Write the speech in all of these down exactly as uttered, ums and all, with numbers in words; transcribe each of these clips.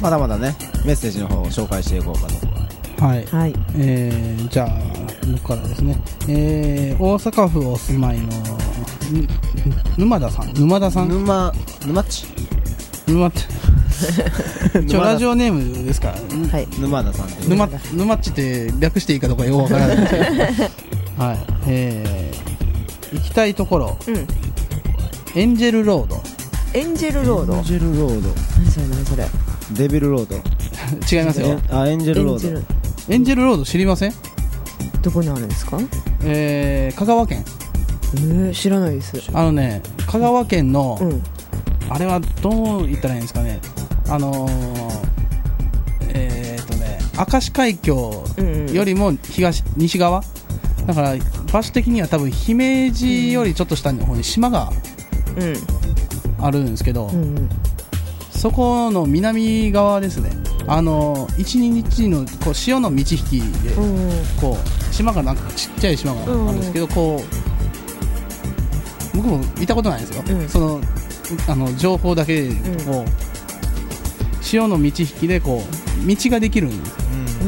まだまだねメッセージの方を紹介していこうかと。 はい、はい、えー、じゃあ僕からですね、えー、大阪府お住まいの沼田さん沼田さん沼沼っち沼って一応ラジオネームですから、 はい、沼田さんって沼沼っちって略していいかどうかよくわからないですけどはい、えー、行きたいところ、うん、エンジェルロード。 エンジェルロードエンジェルロード何それ何それデビルロード違いますよ。 あエンジェルロードエンジェルロード知りません？ どこにあるんですか？ えー、香川県。 えー、知らないです。 あのね香川県の、うん、あれはどう言ったらいいんですかね、あのー、えーとね明石海峡よりも東、うんうん、西側だから場所的には多分姫路よりちょっと下の方に島があるんですけど、うんうん、そこの南側ですね。あの一日のこう潮の満ち引きで、うんうん、こう島がなんかちっちゃい島があるんですけど、うんうん、こう僕も見たことないですよ、うん、そのあの情報だけでこう、うん、潮の満ち引きでこう道ができるんですよ、うん、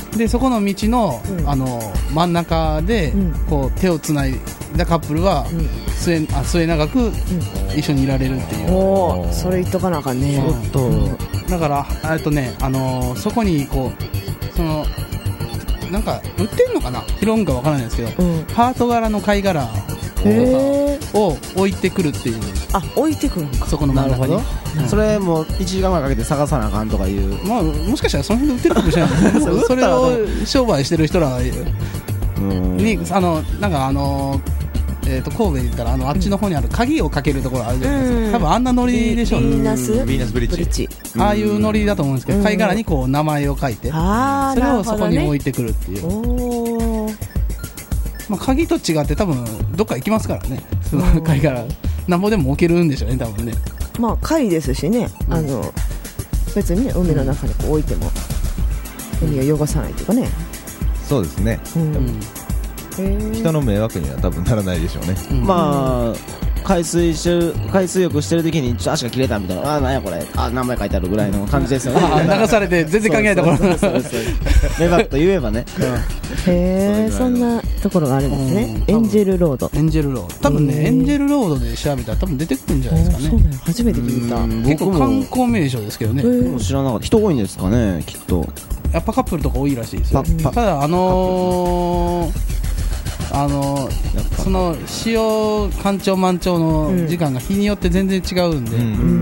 でそこの道の、うん、あの真ん中で、うん、こう手をつないだカップルは、うん、末, あ末永く一緒にいられるっていう、うん、 おそれ言っとかなあかんね。 ちょっと、うん、だからえっとねあのー、そこにこうそのなんか売ってんのかな広んかわからないですけど、うん、ハート柄の貝殻を置いてくるっていう。 あ置いてくるんかそこの真ん中に、 うん、それもいちじかんぐらいかけて探さなあかんとかいう、 まあ、もしかしたらその辺で売ってるかもしれないそれを商売してる人らにあのなんかあのえー、と神戸で言ったら あ, のあっちの方にある鍵をかけるところあるじゃないですか、うん、多分あんなノリでしょうね。 ヴィーナスヴィーナスブリッジああいうノリだと思うんですけど、うん、貝殻にこう名前を書いて、うん、それをそこに置いてくるっていう、お、まあ、鍵と違って多分どっか行きますからねその貝殻なんぼでも置けるんでしょうね多分ね。 まあ貝ですしね、うん、あの別にね海の中にこう置いても海を汚さないというかね。 そうですね、うん人の迷惑には多分ならないでしょうね、うん、まあ海水してる海水浴してる時にちょ足が切れたみたいな、あーなんやこれあ名前書いてあるぐらいの感じですよね。 あ流されて全然関係ないところメバッと言えばね、 うん、へえそんなところがあるんですね、うん、エンジェルロード。 エンジェルロード多分ねエンジェルロードで調べたら多分出てくるんじゃないですかね。 そうね初めて聞いた。 結構観光名所ですけどね。 も知らなかった。人多いんですかねきっと。 やっぱカップルとか多いらしいですよ。ただあのーあのその潮干潮満潮の時間が日によって全然違うんで、うん、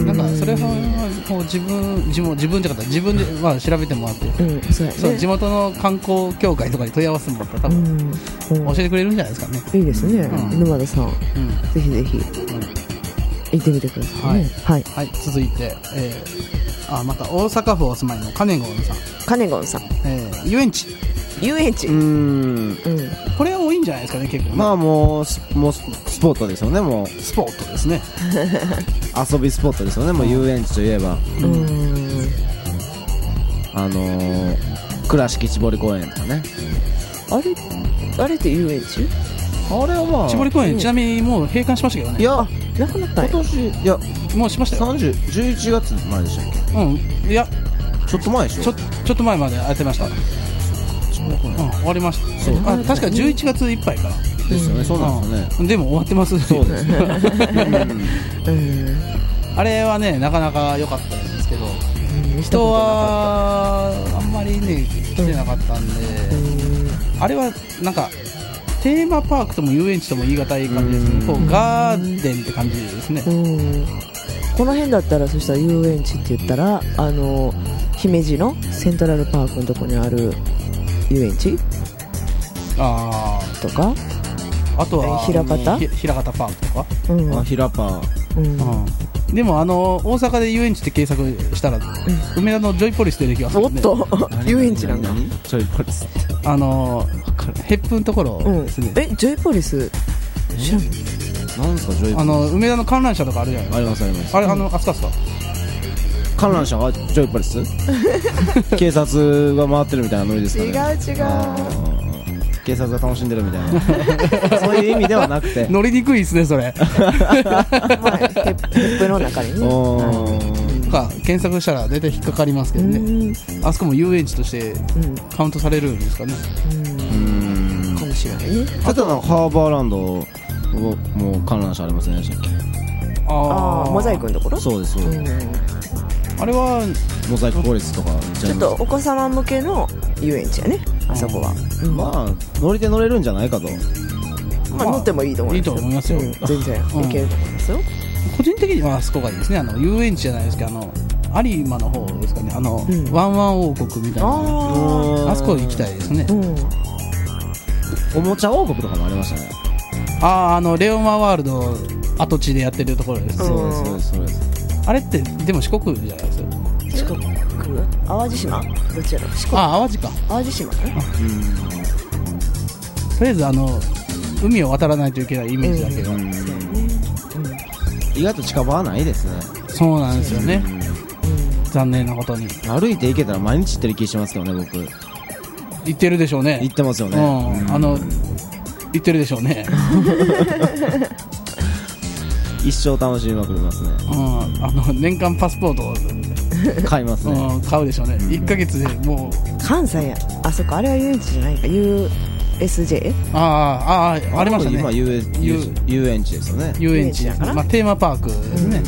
なんかそれはこう自分自分自分じゃなかった自分で、まあ、調べてもらって、うんそうね、そう地元の観光協会とかに問い合わせてもらったら多分、うん、教えてくれるんじゃないですかね。 いいですね、うん、沼田さん、うん、ぜひぜひ、うん、行ってみてくださいね。 はい、はいはい、続いて、えー、あまた大阪府お住まいのカネゴンさん。 カネゴンさん、 えー、遊園地遊園地、うーん、うん、 これは多いんじゃないですかね結構ね。 まあもう ス, もうスポットですよね。もうスポットですね遊びスポットですよね。もう遊園地といえば、うん、あのー、倉敷千堀公園とかね。 あれあれって遊園地？ あれはまあ千堀公園、うん、ちなみにもう閉館しましたけどね。 いやなくなった今年いやもうしましたよ。 さんじゅう、じゅういちがつまででしたっけ。 うんいやちょっと前でしょ。 ちょ、ちょっと前までやってました。うん、終わりました。そうあ確かじゅういちがついっぱいからですよね。そうなんですよね。 でも終わってます。そうですあれはねなかなか良かったんですけど、うん、人はあんまりね来てなかったんで、うん、あれはなんかテーマパークとも遊園地とも言い難い感じですね、うん、こうガーデンって感じですね、うん、 この辺だったらそしたら遊園地って言ったらあの姫路のセントラルパークのとこにある遊園地あとかあとは平方平方パークとか、 うん、あ平パー、うんうん、でもあの大阪で遊園地って検索したら、うん、梅田のジョイポリス出てきますもんね。 おっと遊園地なんだ。 ジョイポリスってあのヘップのところですね、 うん、えジョイポリス知らんなんですかジョイポリス。 あの梅田の観覧車とかあるじゃないですか。 ありますあります。 あれあのあそこですか観覧車がジョイポリス警察が回ってるみたいなノリですかね。 違う違う警察が楽しんでるみたいなそういう意味ではなくて乗りにくいですねそれ、 まあ、ヘップの中にね、 か検索したら大体引っかかりますけどね。あそこも遊園地としてカウントされるんですかね。 うんかもしれないね。 あとはハーバーランドもう観覧車ありませんでしたっけ？ ああモザイクのところ。 そうですそうです。 あれはモザイクフォレストとかちょっとお子様向けの遊園地やね、あそこは。 まあ乗りで乗れるんじゃないかと。 まあ乗ってもいいと思いますよ。いいと思いますよ。全然いけると思いますよ。 個人的にはあそこがいいですね。あの遊園地じゃないですけど、あの有馬の方ですかね。あの、うん、ワンワン王国みたいな あ, あそこ行きたいですね、うん、 おもちゃ王国とかもありましたね。 ああ、あのレオマワールド跡地でやってるところです。 そうですそうですそうです。 あれってでも四国じゃないですか。 四国淡路島どっちやろ。四国あ淡路か淡路島ね。 とりあえずあの海を渡らないといけないイメージだけど、うんうんうん、 意外と近場はないですね。 そうなんですよね、うん、残念なことに。 歩いて行けたら毎日行ってる気しますけどね。僕行ってるでしょうね。 行ってますよね、 うん、あの行ってるでしょうね一生楽しみまくりますね、 うん、あの年間パスポートを買いますね、 うん、買うでしょうね、うん、いっかげつでもう。 関西やあそこあれは遊園地じゃないか ユーエスジェーあああありましたね。 今遊園遊園地ですよね。 遊園地、まあ、テーマパークですね、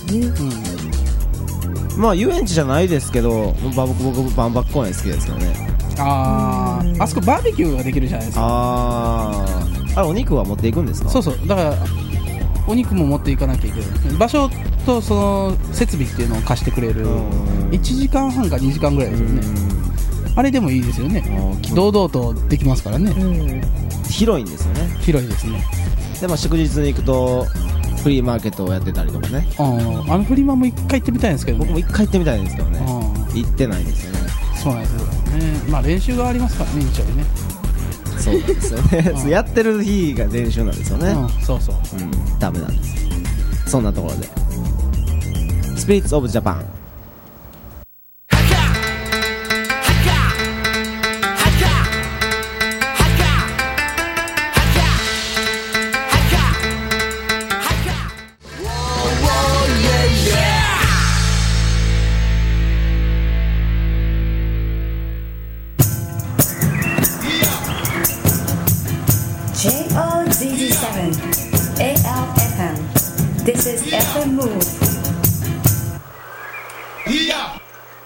うんうん、まあ遊園地じゃないですけど僕僕万博公園好きですけどね。 あああそこバーベキューができるじゃないですか。 あああれお肉は持っていくんですか。 そうそうだからお肉も持っていかなきゃいけない。場所とその設備っていうのを貸してくれるいちじかんはんかにじかんぐらいですよね。あれでもいいですよね。堂々とできますからね、うん、 広いんですよね。 広いですね。 でも祝日に行くとフリーマーケットをやってたりとかね。 ああのフリマも一回行ってみたいんですけどね。 僕も一回行ってみたいんですけどね。行ってないんですよね。 そうなんですよね。まあ練習がありますからね日曜日ね。 そうなんですよねやってる日が練習なんですよね、うん、 そうそう、 うん、ダメなんです。そんなところでスピリッツオブジャパン。 ジェイオーゼットセブン エーエルエフエムThis is エフエム Move. Yeah.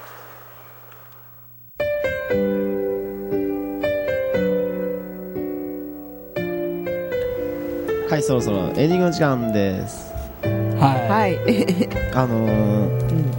はい、そろそろエンディングの時間です。 はい。 あのー、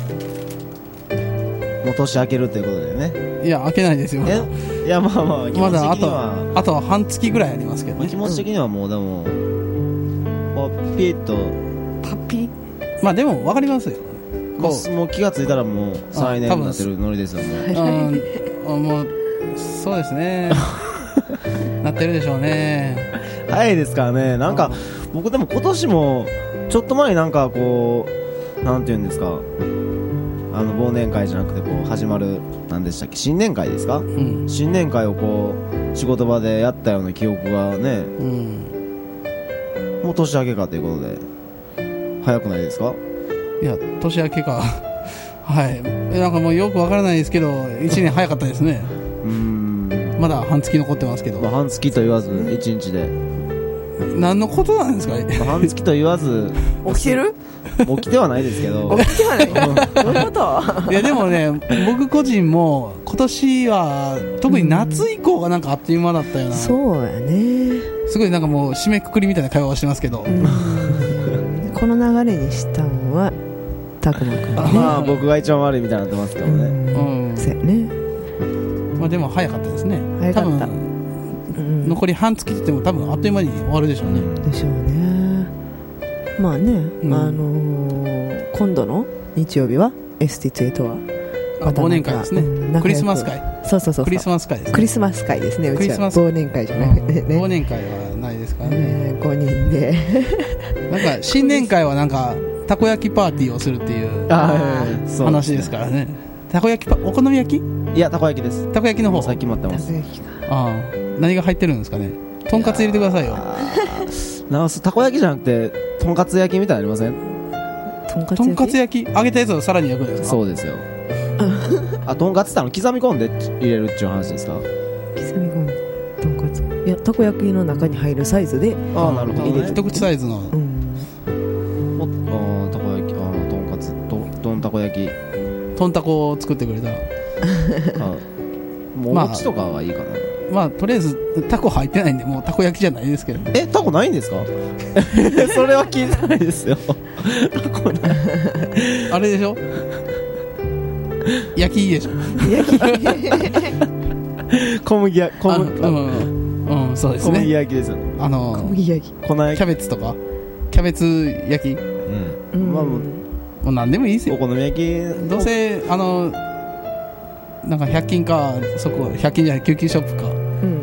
うん、もう年明けるということでね。 いや明けないですよ。 えいやまあまあまだあとあとは半月ぐらいありますけどね。 気持ち的にはもうでもパピッとパピまあでも分かりますよ。 こうもう気がついたらもう再年になってるノリですよね。 うん、もうそうですねなってるでしょうね。 早いですからね。なんか僕でも今年もちょっと前になんかこうなんていうんですか、あの忘年会じゃなくてこう始まる何でしたっけ、新年会ですか、うん、新年会をこう仕事場でやったような記憶がね、うん、もう年明けかということで早くないですか。 いや年明けかはいなんかもうよくわからないですけどいちねん早かったですねうーんまだ半月残ってますけど、 まあ、半月と言わずいちにちで何のことなんですか、まあ、半月と言わず起きてる起きてはないですけど起きてはないどういうこといやでもね僕個人も今年は特に夏以降がなんかあっという間だったような、うん、 そうやねすごいなんかもう締めくくりみたいな会話をしてますけど、うん、 この流れにしたんはたくまくん、ね、 まあ僕が一番悪いみたいになってますけどね、うんうん、そうやね、 まあ、でも早かったですね。 早かった、 多分、うん、残り半月って言っても多分あっという間に終わるでしょうね。 でしょうね。まあね、うん、あのー、今度の日曜日は エスティーツエー とはまた忘年会ですね、うん、クリスマス会。 そうそうそうそうクリスマス会ですね。 クリスマス会ですね。うちは忘年会じゃなくてね、 忘年会はないですからね、 えー、ごにんでなんか新年会はなんかたこ焼きパーティーをするっていう話ですからね。たこ焼きパお好み焼き？ いやたこ焼きです。 たこ焼きの方最近待ってます。たこ焼きか。ああ何が入ってるんですかね。とんかつ入れてくださいよ。 なんかたこ焼きじゃなくてとんかつ焼きみたいなのありません？ とんかつ焼きとんかつ焼き揚げたやつをさらに焼くんですか？ そうですよあ、とんかつってあの刻み込んで入れるっていう話ですか？ 刻み込んでとんかつ、いやたこ焼きの中に入るサイズで、 ああなるほどね、 一口サイズの、 うん、 もあたこ焼き、あとんかつととんたこ焼きとんたこを作ってくれたらあもうお餅とかはいいかな、 まあとりあえずタコ入ってないんでもうたこ焼きじゃないですけど。 え、タコないんですかそれは聞いてないですよタコないあれでしょ焼きでしょ小麦焼き小麦、 うん、うんうん、そうです小麦ね。 焼きですよね。 あの小麦焼き、 粉焼き、 キャベツとかキャベツ焼き、 うん、 うんまあもうもう何でもいいですよ。 お好み焼きどうせあのなんかひゃく均か、そこひゃく均じゃない救急ショップか、 うん、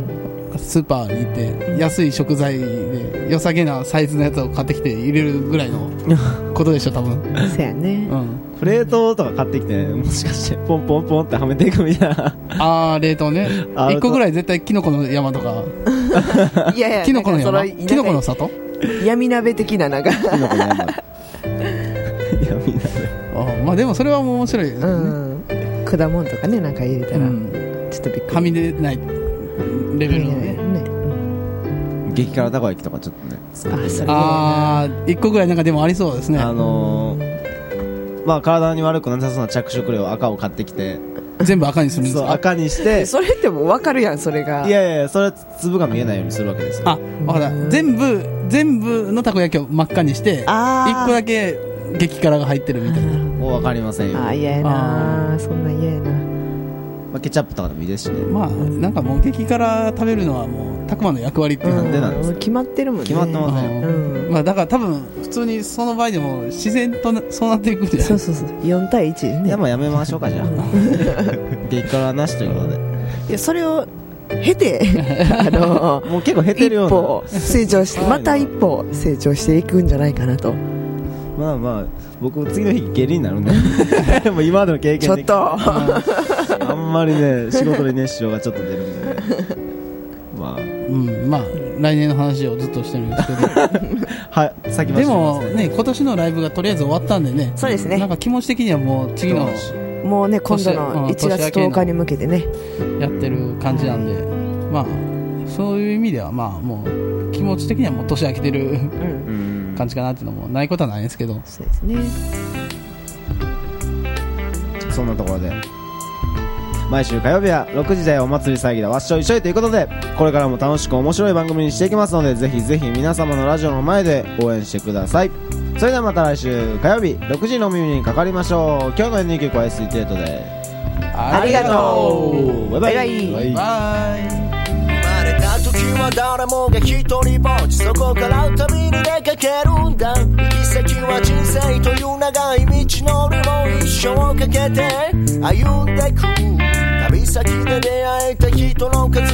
スーパーに行って安い食材で良さげなサイズのやつを買ってきて入れるぐらいのことでしょ多分。 そうやね、 うん、 プレートとか買ってきて、ね、もしかしてポンポンポンってはめていくみたいなああ冷凍ね。 あいっこぐらい絶対キノコの山とかいやいやキノコの山なんかそのキノコの里闇鍋的ななんかキノコの山いやみんなであまあでもそれはもう面白いですうよね、 ん、果物とかねなんか入れたら、 うん、 ちょっとびっくりはみ出ないレベルのね。 ね、 激辛たこ焼きとかちょっとねあ、それね、 ああいっこぐらいなんかでもありそうですね。 あのー、まあ体に悪くなさそうな着色料赤を買ってきて全部赤にするんですそうか？ 赤にしてそれってもう分かるやんそれが。 いやいやいやそれは粒が見えないようにするわけですよ。 あ、わかった。全部全部のたこ焼きを真っ赤にしてあーいっこだけ激辛が入ってるみたいな。 もう分かりませんよ。 あー嫌やな、そんなん嫌やな。 まあ、ケチャップとかでもいいですしね。 まあなんかもう激辛食べるのはもうたくまの役割っていうなんのでなんですか？ 決まってるもんね。 決まってますね。 うん、 まあだから多分普通にその場合でも自然となそうなっていくんじゃない？ そうそうそう、よん対いちでね。 いやもうやめましょうかじゃあ激辛なしということで。 いやそれを経てあのもう結構減ってるよう一歩成長してまた一歩成長していくんじゃないかなと。 な。まあまあ僕次の日下痢になるんでもう今までの経験でちょっとあんまりね仕事で熱唱がちょっと出るんで、ね、まあうんまあ来年の話をずっとしてるんですけどはい先走でりますもね今年のライブがとりあえず終わったんでね。 そうですね。 なんか気持ち的にはもう次のもうね今度のいちがつとおかに向けてねやってる感じなんで、まあそういう意味ではまあもう気持ち的にはもう年明けてるうんうん感じかなっていうのもないことはないんですけど。 そうですね。 そんなところで毎週火曜日はろくじ台お祭り騒ぎだわっしょいしょいということでこれからも楽しく面白い番組にしていきますのでぜひぜひ皆様のラジオの前で応援してください。それではまた来週火曜日ろくじのお耳にかかりましょう。今日のエンディング曲は エスディー テートでありがとう。 バイバイバイバイバイバイ。 生まれた時は誰もが一人ぼっちそこから旅に出かけるんだ行き先は人生という長い道のりも一生かけて歩んでく旅先で出会えた人の数